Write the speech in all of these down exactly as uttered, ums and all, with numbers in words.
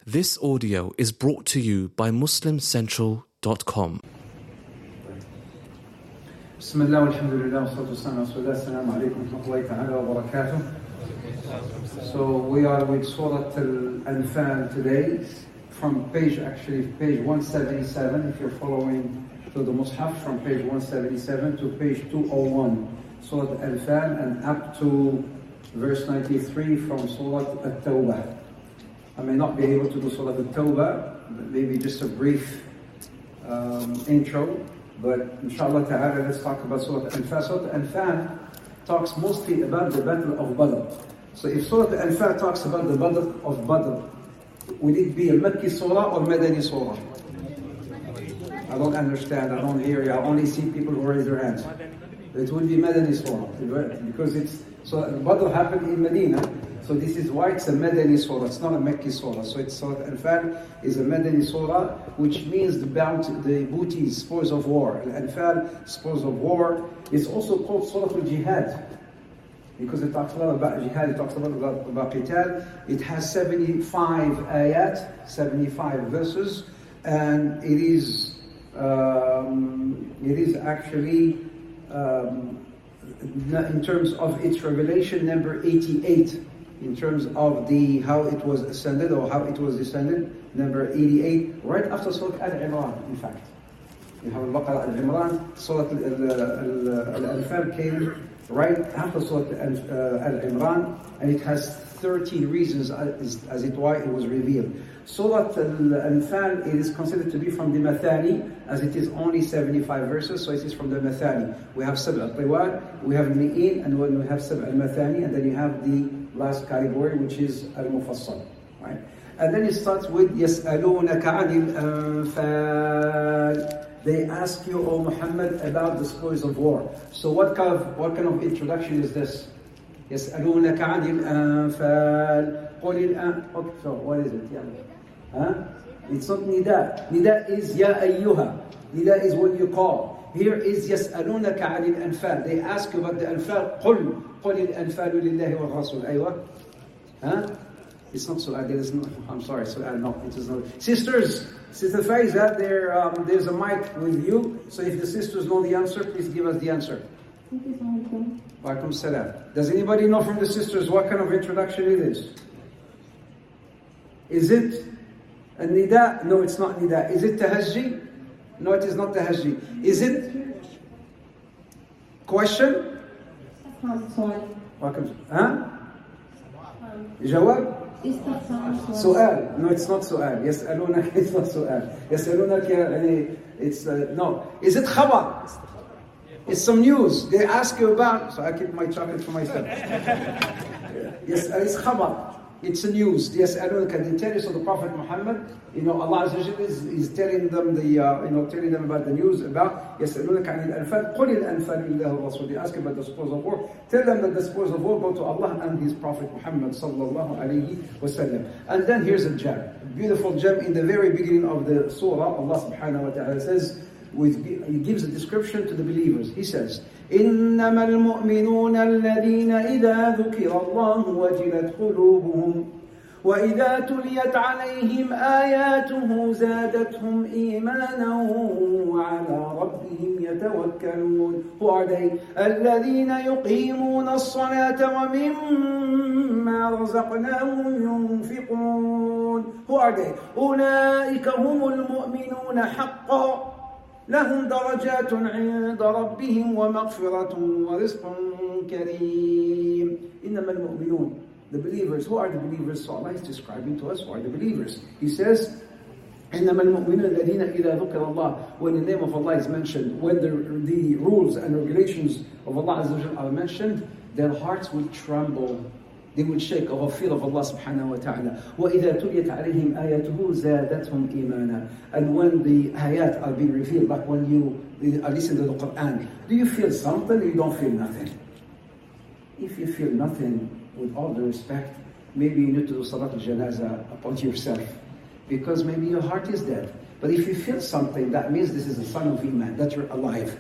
This audio is brought to you by muslim central dot com. Bismillah, alhamdulillah, wa salatu wassalam, assalamu alaikum wa rahmatullahi ta'ala wa barakatuh. So we are with Surah Al-Anfal today, from page, actually page one seventy-seven, if you're following to the Mus'haf, from page one seventy-seven to page two oh one, Surah Al-Anfal, and up to verse ninety-three from Surah At-Tawbah. I may not be able to do Surah At-Tawbah, but maybe just a brief um, intro. But inshallah ta'ala, let's talk about Surah Al-Anfal. Surah Al-Anfal talks mostly about the battle of Badr. So if Surah Al-Anfal talks about the battle of Badr, will it be a Makki surah or Madani surah? I don't understand, I don't hear you, I only see people who raise their hands. It will be Madani surah, because it's, so Badr happened in Medina, so this is why it's a Madani surah, it's not a Makki surah. So it's Surah Al-Anfal is a Madani surah, which means the bounty, the booty, spoils of war. Al-Anfal, spoils of war. It's also called Surah Al-Jihad, because it talks a lot about jihad, it talks a lot about, about qital. It has seventy-five ayat, seventy-five verses, and it is, um, it is actually, um, in terms of its revelation, number eighty-eight. In terms of the how it was ascended or how it was descended, number eighty-eight, right after Surah Al-Imran, in fact. You have Al-Baqarah, Al-Imran, Surah Al-Anfal came right after Surah Al-Imran, and it has thirteen reasons as, as it why it was revealed. Surah Al-Anfal is considered to be from the Mathani, as it is only seventy-five verses, so it is from the Mathani. We have Sab' al-Tiwal, we have Mi'in, and when we have Sab' al-Mathani, and then you have the last category, which is Al-Mufassal, right? And then it starts with يَسْأَلُونَكَ عَنِ الْأَنفَالِ. They ask you, O Muhammad, about the spoils of war. So what kind of what kind of introduction is this? يَسْأَلُونَكَ عَنِ الْأَنفَالِ قُلِ الْأَنْ. Okay, so what is it? Yeah. Huh? It's not nida. Nida is ya ayyuha. Nida is when you call. Here is يَسْأَلُونَكَ عَنِ الْأَنفَالِ. They ask you about the Anfal. قُلْ قُلِ الْأَنفَالُ لِلَّهِ وَالرَّسُولِ. أيوة. Huh? It's not su'al. There is no, I'm sorry, su'al. No, it is not. Sisters, Sister Faiza, there, um, there's a mic with you. So if the sisters know the answer, please give us the answer. Walaikum salam. Does anybody know from the sisters what kind of introduction it is? Is it a nida? No, it's not nida. Is it tahajji? No, it is not tahajji. Is it question? Welcome. Huh? Jawab? Su'al. No, it's not su'al. Yas'alunaka, it's not su'al. Yas'alunaka, it's, uh, no. Is it khabar? It's some news. They ask you about, so I keep my chocolate for myself. Yes, it's khabar. It's a news. Yes, I don't can they tell you. So the Prophet Muhammad, you know, Allah Azza wa Jalla is, is telling them the, uh, you know, telling them about the news about يَسْأَلُونَكَ عَنِ الْأَنْفَالِ قُلِ الْأَنْفَالُ لِلَّهِ وَالرَّسُولِ. They ask about the spoils of war. Tell them that the spoils of war go to Allah and His Prophet Muhammad sallallahu alayhi wa sallam. And then here's a gem, a beautiful gem in the very beginning of the surah. Allah subhanahu wa ta'ala says, with, He gives a description to the believers. He says, إِنَّمَا الْمُؤْمِنُونَ الَّذِينَ إِذَا ذُكِرَ اللَّهُ وَجِلَتْ قُلُوبُهُمْ وَإِذَا تُلِيَتْ عَلَيْهِمْ آيَاتُهُ زَادَتْهُمْ إِيمَانًا وَعَلَى رَبِّهِمْ يَتَوَكَّلُونَ. Who are they? الَّذِينَ يُقِيمُونَ الصَّلَاةَ وَمِمَّا رَزَقْنَاهُمْ يُنْفِقُونَ. Who are they? أُولَئِكَ هُمُ الْمُؤْمِنُونَ حَقًّا لهم درجات عند ربهم ومغفرة ورزق كريم. إنما المؤمنون, the believers. Who are the believers? So Allah is describing to us who are the believers. He says, إنما المؤمنون الذين إذا ذكر الله. When the name of Allah is mentioned, when the, the rules and regulations of Allah Azza wa Jalla are mentioned, their hearts will tremble. They will shake of a fear of Allah subhanahu wa ta'ala. وَإِذَا تُلِيَتْ عَلَيْهِمْ آيَاتُهُ زَادَتْهُمْ إِيمَانًا. And when the ayat are being revealed, like when you listen to the Quran, do you feel something or you don't feel nothing? If you feel nothing, with all due respect, maybe you need to do salat al-janazah upon yourself, because maybe your heart is dead. But if you feel something, that means this is a sign of iman, that you're alive.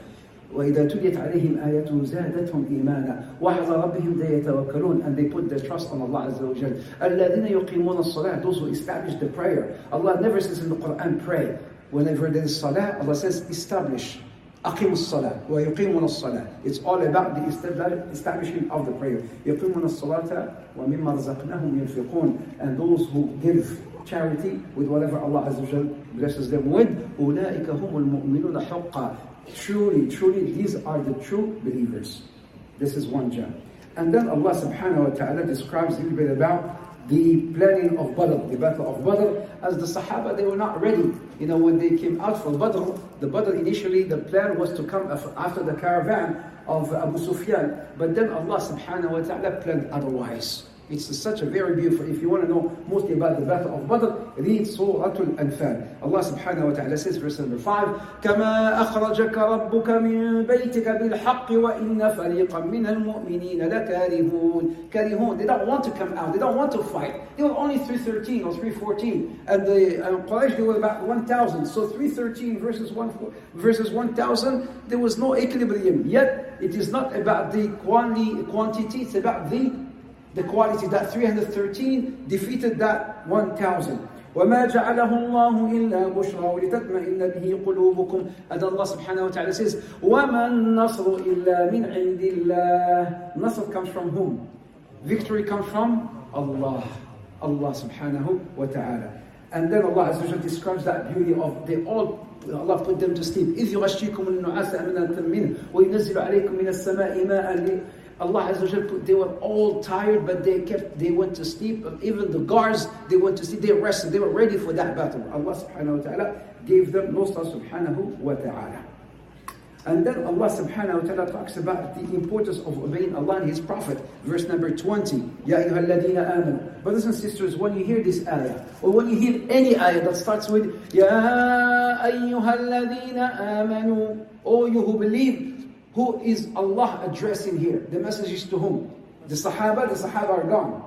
وإذا تليت عليهم آياته زادتهم إيمانا وعلى ربهم يتوكلون, and they put their trust on Allah Azza wa Jal. الذين يقيمون الصلاة, those who establish the prayer. Allah never says in the Quran pray. Whenever there is salah, Allah says establish. أقيموا الصلاة ويقيمون الصلاة. It's all about the establishment of the prayer. يقيمون الصلاة ومما رزقناهم ينفقون, and those who give charity with whatever Allah Azza wa Jal blesses them with. أولئك هم المؤمنون حقا. Truly, truly, these are the true believers. This is one jam. And then Allah subhanahu wa ta'ala describes a little bit about the planning of Badr, the battle of Badr. As the Sahaba, they were not ready. You know, when they came out for Badr, the Badr initially, the plan was to come after the caravan of Abu Sufyan. But then Allah subhanahu wa ta'ala planned otherwise. It's such a very beautiful, if you want to know mostly about the battle of Badr, read Surah Al-Anfal. Allah subhanahu wa ta'ala says, verse number five, كَمَا أَخْرَجَكَ رَبُّكَ مِن بَيْتِكَ بِالْحَقِّ وَإِنَّ فَرِيقًا مِنَ الْمُؤْمِنِينَ لَكَارِهُونَ Karihun, they don't want to come out, they don't want to fight. They were only three thirteen or three fourteen, and the uh, Quraysh, they were about one thousand. So three thirteen versus one versus one thousand, there was no equilibrium. Yet, it is not about the quantity, quantity it's about the The quality. That three hundred thirteen defeated that one thousand. وَمَا جَعَلَهُ اللَّهُ إِلَّا بُشْرَى وَلِتَطْمَئِنَّ بِهِ قُلُوبُكُمْ. And Allah subhanahu wa ta'ala says, وَمَا النَّصْرُ إِلَّا مِنْ عِنْدِ اللَّهِ. Nasr comes from whom? Victory comes from Allah. Allah subhanahu wa ta'ala. And then Allah Azza wa Jalla describes that beauty of they all, Allah put them to sleep. إِذْ يُغَشِّيكُمُ النُّعَاسَ أَمَنَةً مِّنْهُ وَيُنَزِّلُ عَلَيْكُم مِّنَ السَّمَاءِ مَاءً. Allah Azza wa Jalla, they were all tired, but they kept, they went to sleep. Even the guards, they went to sleep, they rested, they were ready for that battle. Allah subhanahu wa ta'ala gave them nusra subhanahu wa ta'ala. And then Allah subhanahu wa ta'ala talks about the importance of obeying Allah and His Prophet. Verse number twenty. Ya ayyuha alladhina amanu. Brothers and sisters, when you hear this ayah, or when you hear any ayah that starts with Ya ayyuha alladhina amanu, O you who believe, who is Allah addressing here? The message is to whom? The Sahaba, the Sahaba are gone.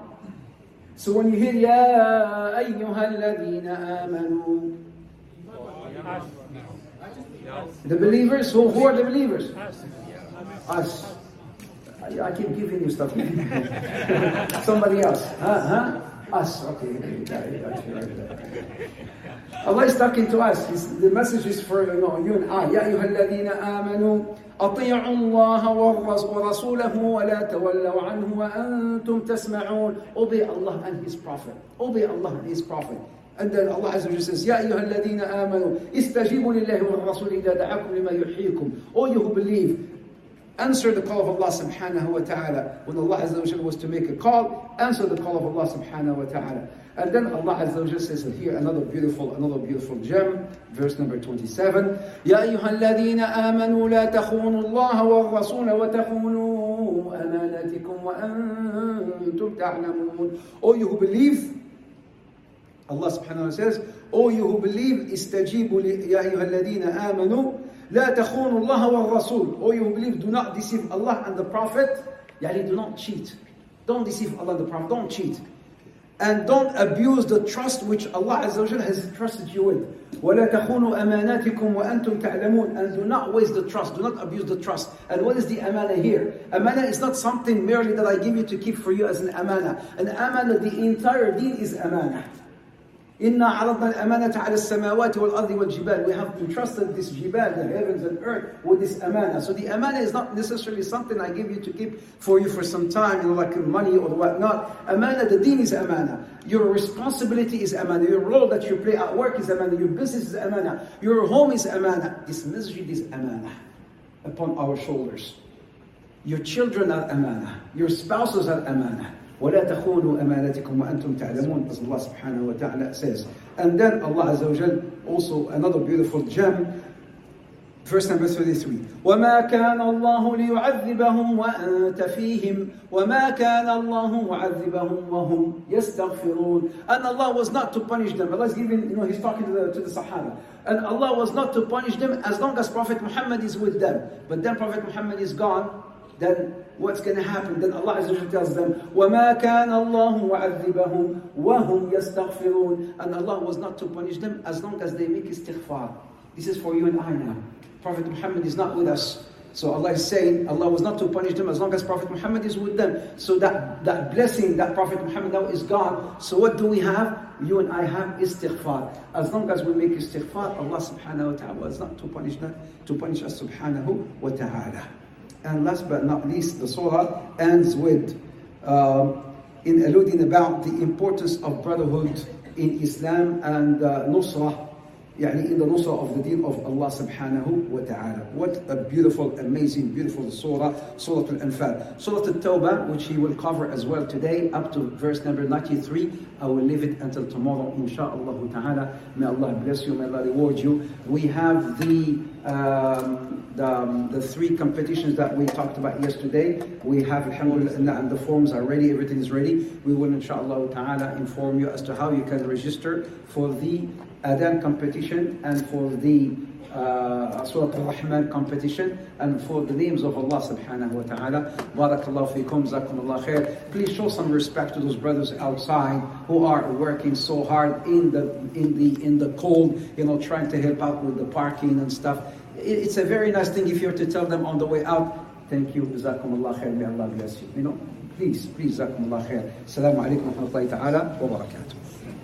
So when you hear Ya ayyuha alladhina amanu, the believers, who, who are the believers? Us. I, I keep giving you stuff. Somebody else. Huh? Huh? Us. Okay. Allah is talking to us. He's, the message is for you, know, you and I. Ya ayyuha alladhina amanu. أطيعوا الله ورسوله ولا تولوا عنه وأنتم تسمعون. Obey Allah and His Prophet. Obey Allah and His Prophet. And then Allah Azza wa Jalla says, يا أيها الذين آمنوا استجيبوا لله والرسول إذا دعاكم لما يحييكم. All you who believe, answer the call of Allah subhanahu wa ta'ala. When Allah Azza wa Jalla was to make a call, answer the call of Allah subhanahu wa ta'ala. And then Allah Azza wa Jalla says here another beautiful, another beautiful gem, verse number twenty-seven. يا أيها الذين آمنوا لا تخونوا الله والرسول وتخونوا أماناتكم وأنتم تعلمون. O you who believe, Allah subhanahu wa ta'ala says, O you who believe, استجيبوا يا أيها الذين آمنوا لا تخونوا الله والرسول. O you who believe, do not deceive Allah and the Prophet. يعني do not cheat. Don't deceive Allah and the Prophet. Don't cheat. And don't abuse the trust which Allah Azza wa Jalla has entrusted you with. وَلَا تَخُونُوا أَمَانَاتِكُمْ وَأَنْتُمْ تَعْلَمُونَ. And do not waste the trust. Do not abuse the trust. And what is the amana here? Amana is not something merely that I give you to keep for you as an amana. An amana, the entire deen is amana. إِنَّا عَرَضْنَا الْأَمَانَةَ عَلَى السَّمَاوَاتِ وَالْأَرْضِ وَالْجِبَالِ. We have entrusted this jibal, the heavens and earth, with this amana. So the amana is not necessarily something I give you to keep for you for some time, you know, like money or whatnot. Amana, the deen is amana. Your responsibility is amana. Your role that you play at work is amana. Your business is amana. Your home is amana. This masjid is amana upon our shoulders. Your children are amana. Your spouses are amana. وَلَا تَخُونُوا أَمَانَتِكُمْ وَأَنْتُمْ تَعْلَمُونَ, as Allah subhanahu wa ta'ala says. And then Allah Azza wa Jal, also another beautiful gem, verse number thirty-three. وَمَا كَانَ اللَّهُ لِيُعَذِّبَهُمْ وَأَنْتَ فِيهِمْ وَمَا كَانَ اللَّهُ مُعَذِّبَهُمْ وَهُمْ يَسْتَغْفِرُونَ. And Allah was not to punish them. Allah is giving, you know, He's talking to the, to the Sahaba. And Allah was not to punish them as long as Prophet Muhammad is with them. But then Prophet Muhammad is gone, then what's going to happen? Then Allah Azza wa Jalla tells them, وَمَا كَانَ اللَّهُ مُعَذِّبَهُمْ وَهُمْ يَسْتَغْفِرُونَ. And Allah was not to punish them as long as they make istighfar. This is for you and I now. Prophet Muhammad is not with us. So Allah is saying, Allah was not to punish them as long as Prophet Muhammad is with them. So that, that blessing that Prophet Muhammad now is gone. So what do we have? You and I have istighfar. As long as we make istighfar, Allah subhanahu wa ta'ala is not to punish them, to punish us subhanahu wa ta'ala. And last but not least, the surah ends with um, in alluding about the importance of brotherhood in Islam and uh, nusrah, يعني in the nusrah of the deen of Allah subhanahu wa ta'ala. What a beautiful, amazing, beautiful surah, Surah Al-Anfal. Surah Al-Tawbah, which he will cover as well today, up to verse number ninety-three. I will leave it until tomorrow, insha'Allah ta'ala. May Allah bless you, may Allah reward you. We have the, um, the, um, the three competitions that we talked about yesterday. We have, alhamdulillah, and the forms are ready, everything is ready. We will, insha'Allah ta'ala, inform you as to how you can register for the Adhan competition and for the uh, Surah Al-Rahman competition and for the names of Allah subhanahu wa ta'ala. Barakallahu feekum, jazakumullah khair. Please show some respect to those brothers outside who are working so hard in the in the in the cold, you know, trying to help out with the parking and stuff. It's a very nice thing if you're to tell them on the way out, thank you, jazakumullah khair, may Allah bless you. You know, please, please, jazakumullah khair. Assalamu alaikum wa rahmatullahi ta'ala wa barakatuh.